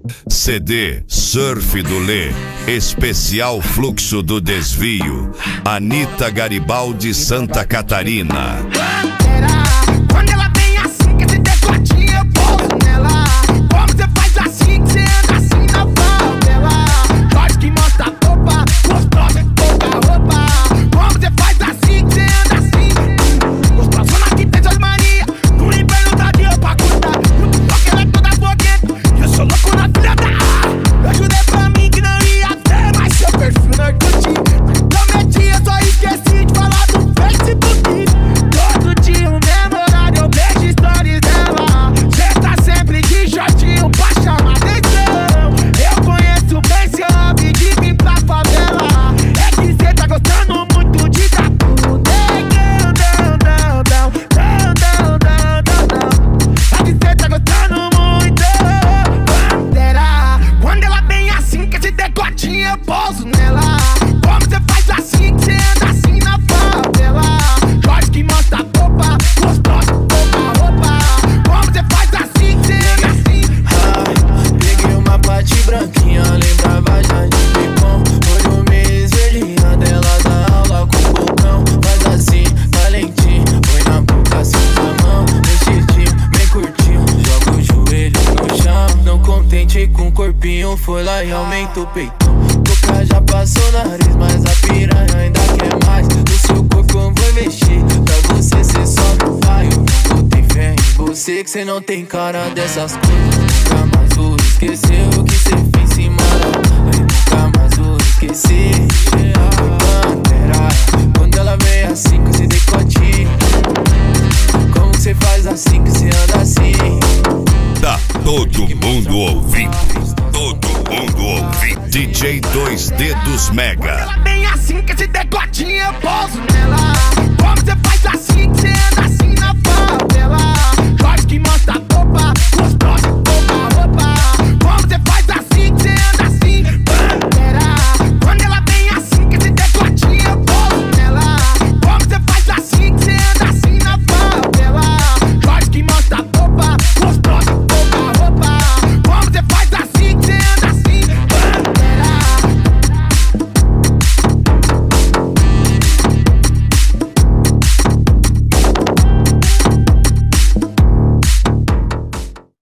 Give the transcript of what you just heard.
CD Surf do Lê, especial Fluxo do Desvio, Anitta Garibaldi, Santa Catarina. Quando ela vem assim, que esse decotinho eu pouso nela. Como você faz assim, que você anda assim na favela. Jorge que mostra a roupa, gostosa de pouca roupa. Como você faz assim, que você anda assim. Gostosona que tem suas manias, no inverno tá de roupa curta. No TikTok ela é toda fogueta, e eu sou louco na filha da Eu jurei pra mim que não ia ter mais seu perfil no Orkut. Prometi, eu só esqueci de falar do Facebook. Todo dia o mesmo horário eu vejo stories dela. Cê tá sempre de shortinho pra chamar atenção. Eu conheço bem seu hobby de vir pra favela. É que cê tá gostando muito de dar tudo. É que cê tá gostando muito. Pantera, quando ela vem assim, que esse decotinho eu pouso nela. Como cê faz assim, que cê anda assim na favela. Jorge que mostra a roupa, gostosa de pouca roupa. Como cê faz assim, que cê anda assim. Peguei uma parte branquinha, lembrava já de picom. Olho meio esverdeado, dela da aula com o bocão. Faz assim, tá lentinho, põe na boca, senta a mão. Mexidinho, bem curtinho, joga o joelho no chão. Não contente com o corpinho, foi lá e aumenta o peitão. Boca já passou o nariz, mas a piranha ainda quer mais. No seu corpo eu vou investir, pra você cê só não vai. Eu não botei fé em você, que cê não tem cara dessas coisas. Nunca mais vou esquecer o que cê fez em Mara. Eu nunca mais vou esquecer. Pantera, quando ela vem assim com esse decotinho. Como que cê faz assim, que cê anda assim? Tá todo mundo ouvindo, todo mundo ouvindo. DJ Dois Dedos Mega. Ela vem assim, que esse decotinho eu pouso nela. Como cê faz assim, que cê anda